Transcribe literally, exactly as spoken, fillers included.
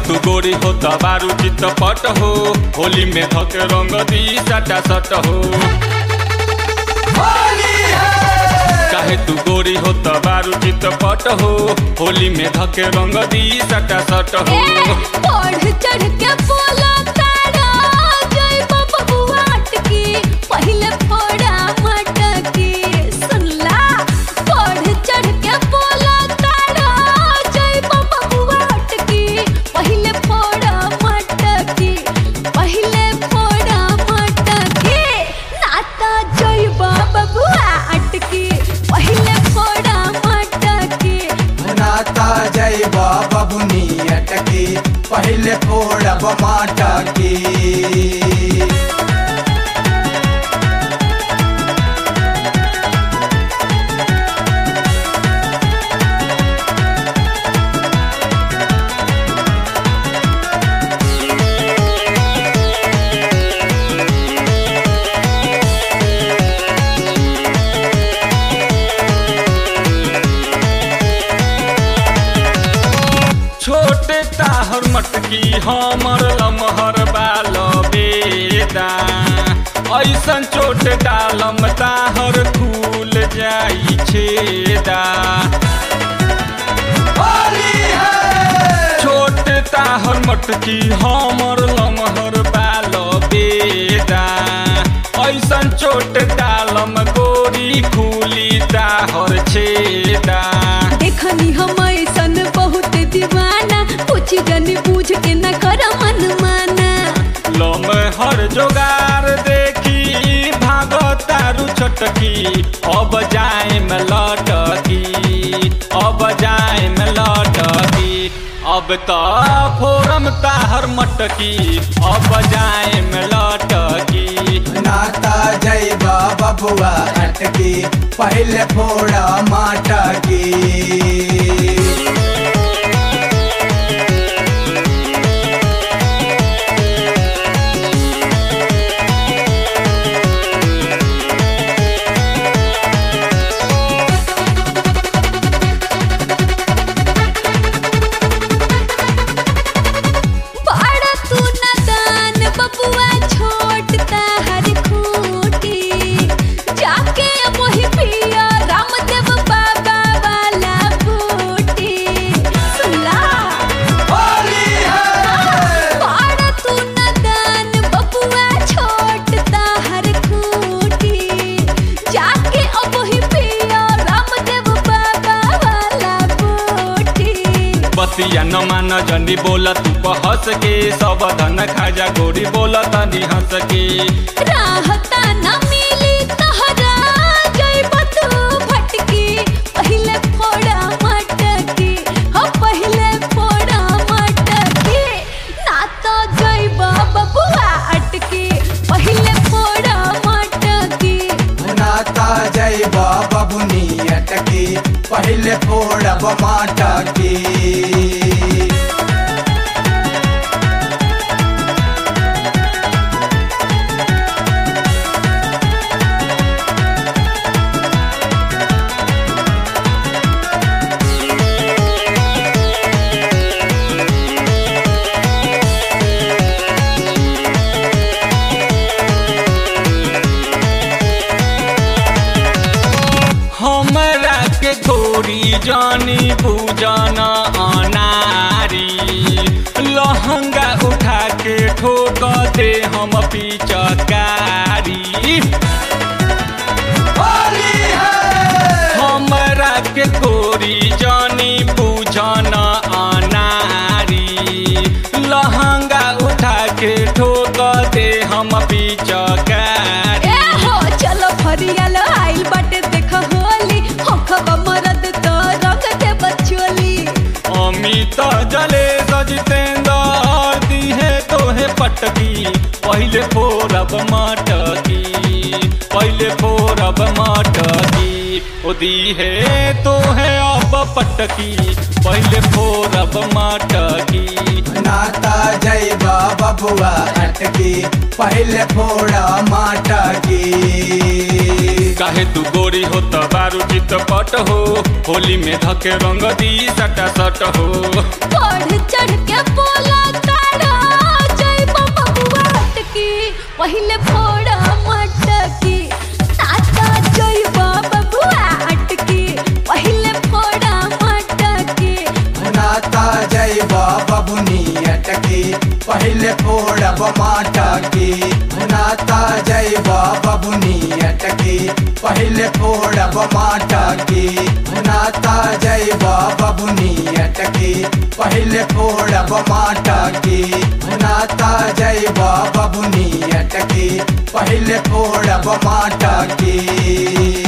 तू गोरी हो तबारू चितपट हो, होली में धके रंग दी सटा सट हो। चाहे तू गोरी हो तबारू चितपट हो, होली में धके रंग दी सटा सट हो। बढ़ चढ़ के बोला तारा जय बबुआ अटकी पहले फोड़ा मटकी। सुनला बढ़ चढ़ के बोला तारा जय बबुआ अटकी पहले फोड़ा मटकी पहले फोड़ा मटकी। नाता जय बबुआ अटकी पहले फोड़ा मटकी। नाता जय बबुनी अटकी पहले फोड़ब माटकी। छोटे ताहर मटकी हमर लमहर बाल बेदा, ऐसन चोट डालम ताहर खुल जाई छेदा। छोटे ताहर मटकी हमर लमहर बाल बेदा, ऐसन चोट डालम गोरी खुली ताहर छेदा। देखनी हम ऐसन बहुत दीवाना, पूछी जनी पूछ के न कर मन माना। लम हर जोगार देखी भागतारू छटकी, अब जाए में लटकी अब जाए में लटकी। अब तो फोरम ताहर मटकी, अब जाए में लटकी। नाता जय बबुआ अटकी पहले फोड़ा माटकी। बतिया न मान जनी बोला तू हंस के, सब धन खाजा गोरी बोला तनी हंस के। राहता न मिली तहरा जय बतू भटकी पहले फोड़ा मटकी हो पहले फोड़ा मटकी। नाता जय बबुआ अटकी पहले फोड़ा मटकी। नाता जय बबुनी अटकी पहले फोड़ब माटकी। हमरा के गोरी जानी पूजना अनारी, लहंगा उठा के ठोक दे हम पिचकारी। हमरा के गोरी जानी पूजना अनारी, लहंगा उठा के ठोक दे हम पिचकारी। ए हो चलो फरियाल आइल बाटे देख होली होखब मरद तो रंग दे बचोली। अमित जले सजितेंद्र दिहे तोहे पटकी पहले फोरब मटकी पहले पहले फोड़ब मटकी ओ दी है तो है अब पटकी पहले फोड़ब मटकी नाता जइबा बबुआ अटकी पहले फोड़ा मटकी काहे तू गोरी हो त बारू चित पट हो होली में धके रंग दी सटा सट हो बढ़ चढ़ के बोला तारा जइबा बबुआ अटकी पहले फोड़ा मटकी नाता जइबा बबुआ अटकी पहले फोड़ा मटकी नाता जइबा बबुनी अटकी पहले फोड़ब मटकी नाता जइबा बबुनी अटकी पहले फोड़ब मटकी नाता जइबा बबुनी अटकी पहले फोड़ब मटकी नाता जइबा बबुनी अटकी पहले फोड़ब मटकी।